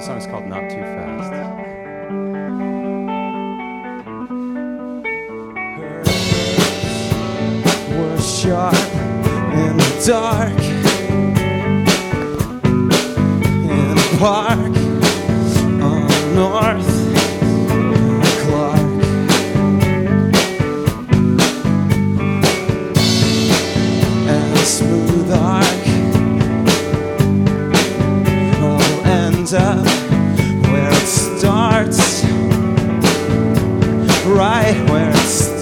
song's called Not Too Fast. Were sharp in the dark in a park on North Clark. And a smooth arc will end up where it starts, right where it starts.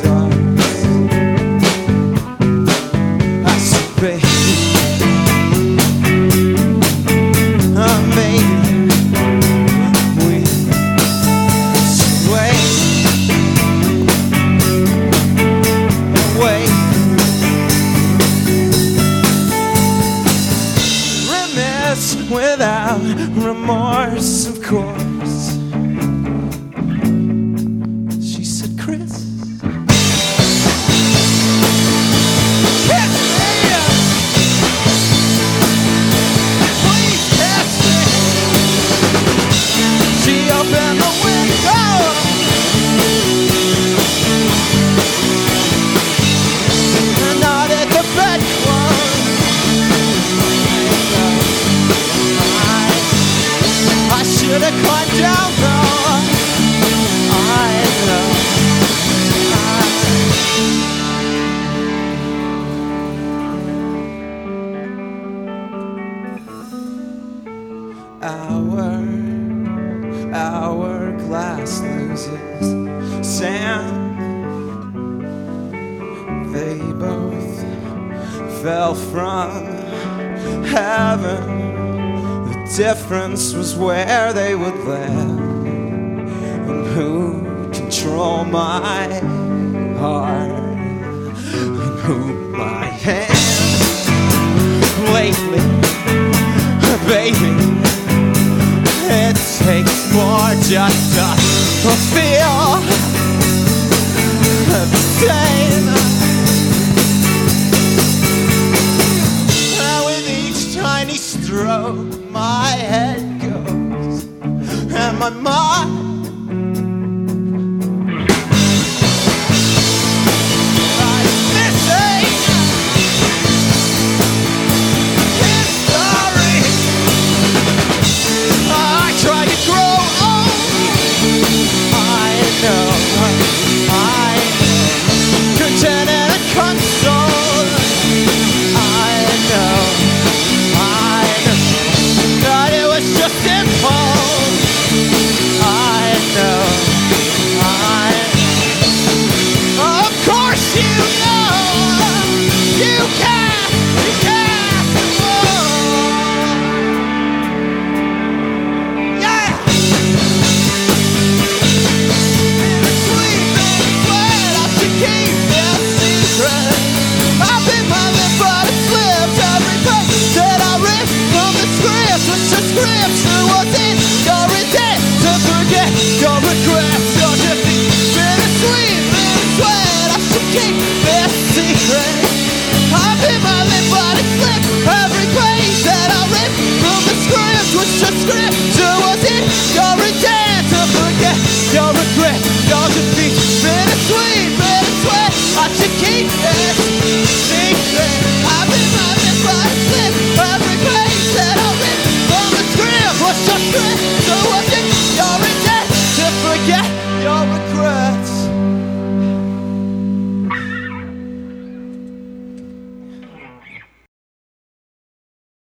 Without remorse, of course. She said, Chris, kiss me, please kiss me. She opened the window and nodded the bedclothes. I should have climbed down though. I know. Our glass loses sand. They both fell from heaven. The difference was where they would land and who control my heart and who my hands. Lately, baby, it takes more just to feel the same. With each tiny stroke my head goes and my mind